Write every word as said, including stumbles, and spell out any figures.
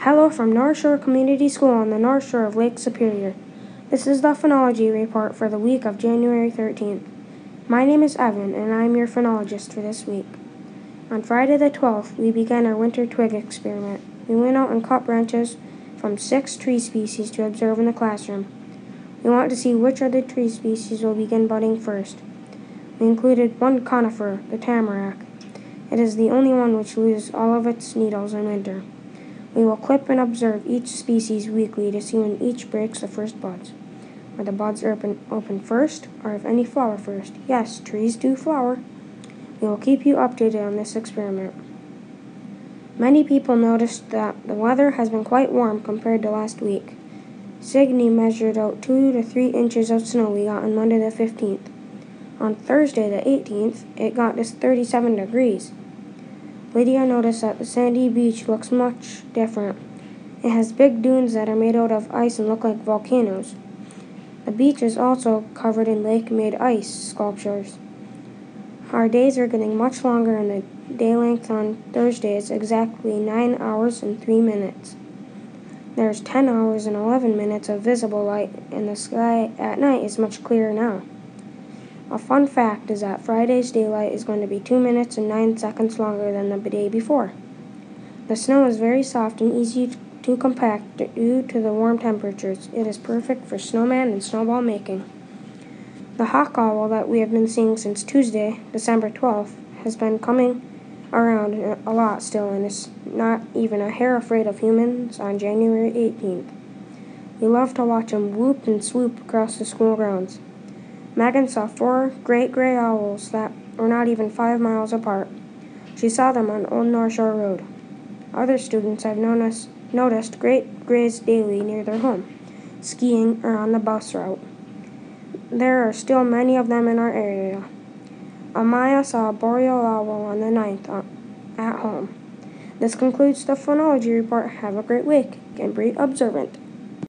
Hello from North Shore Community School on the North Shore of Lake Superior. This is the phonology report for the week of January thirteenth. My name is Evan, and I am your phonologist for this week. On Friday the twelfth, we began our winter twig experiment. We went out and cut branches from six tree species to observe in the classroom. We want to see which of the tree species will begin budding first. We included one conifer, the tamarack. It is the only one which loses all of its needles in winter. We will clip and observe each species weekly to see when each breaks the first buds. Are the buds open, open first, or if any flower first? Yes, trees do flower. We will keep you updated on this experiment. Many people noticed that the weather has been quite warm compared to last week. Signe measured out two to three inches of snow we got on Monday the fifteenth. On Thursday the eighteenth, it got to thirty-seven degrees. Lydia noticed that the sandy beach looks much different. It has big dunes that are made out of ice and look like volcanoes. The beach is also covered in lake-made ice sculptures. Our days are getting much longer, and the day length on Thursday is exactly nine hours and three minutes. There's ten hours and eleven minutes of visible light, and the sky at night is much clearer now. A fun fact is that Friday's daylight is going to be two minutes and nine seconds longer than the day before. The snow is very soft and easy to compact due to the warm temperatures. It is perfect for snowman and snowball making. The hawk owl that we have been seeing since Tuesday, December twelfth, has been coming around a lot still and is not even a hair afraid of humans on January eighteenth. We love to watch him whoop and swoop across the school grounds. Megan saw four great gray owls that were not even five miles apart. She saw them on Old North Shore Road. Other students have noticed, noticed great grays daily near their home, skiing or on the bus route. There are still many of them in our area. Amaya saw a boreal owl on the ninth at home. This concludes the phonology report. Have a great week and be observant.